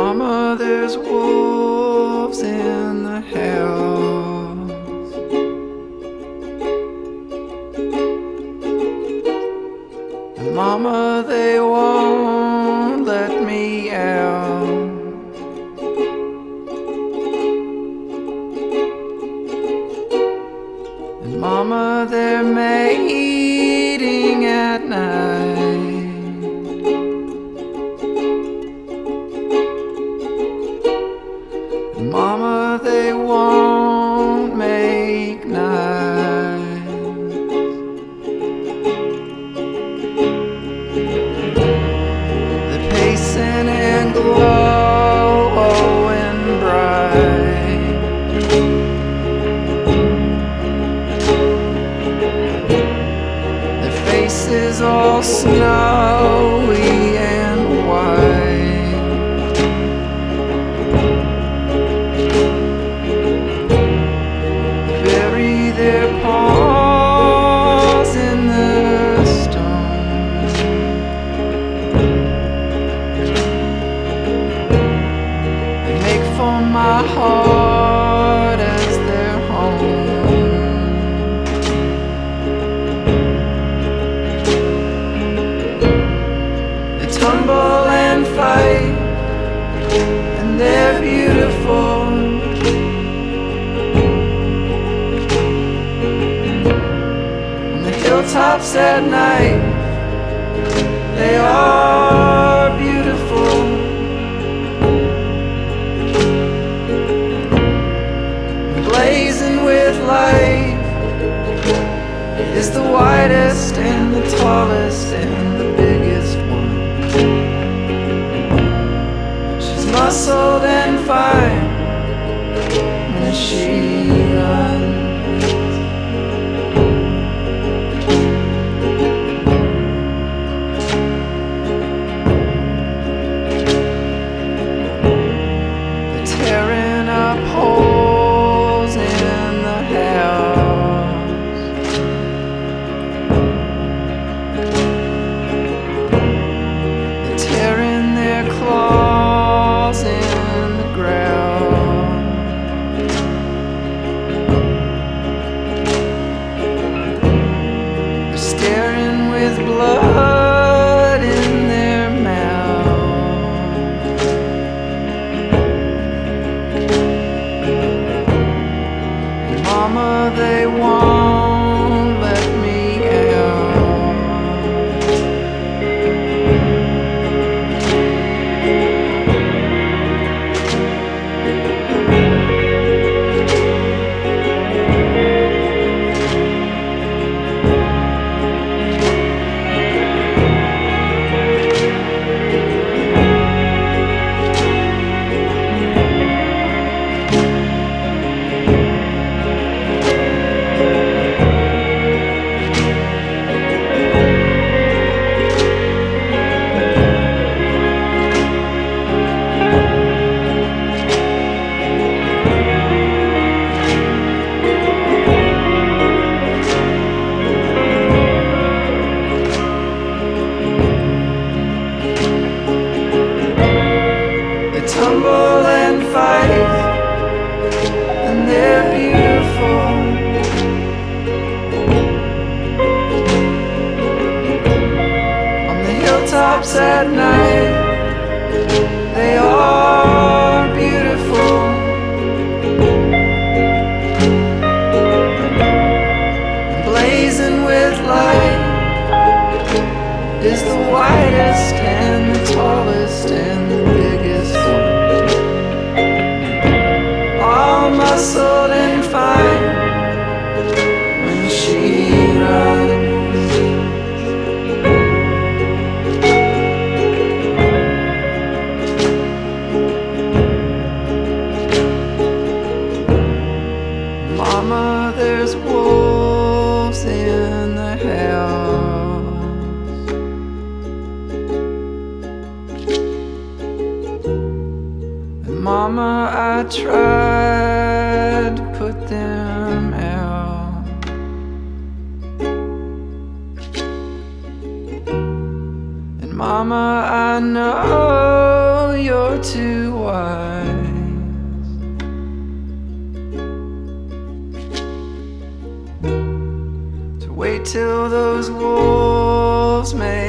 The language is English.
Mama, there's wolves in the house. And Mama, they won't let me out. And Mama, they're mating at night. And Mama, they won't make nice. They're pacing and glowing bright. Their faces all snowy and white. Bury their paws in the stone. They make for my heart as their home. They tumble and fight, and they're beautiful. Hilltops at night, they are beautiful. Blazing with light is the widest and the tallest and the biggest one. She's muscled and fine when she runs. Holes in the house. They're tearing their claws in the ground. They're staring with blood in their mouth. Mama, they won't let me out. Tumble and fight, and they're beautiful. On the hilltops at night, they are beautiful. Blazing with light is the widest and the tallest and the biggest one. All muscled and fine when she runs. Mama, there's wolves in the house. And Mama, I tried to put them out. And Mama, I know you're too wise to wait till those wolves may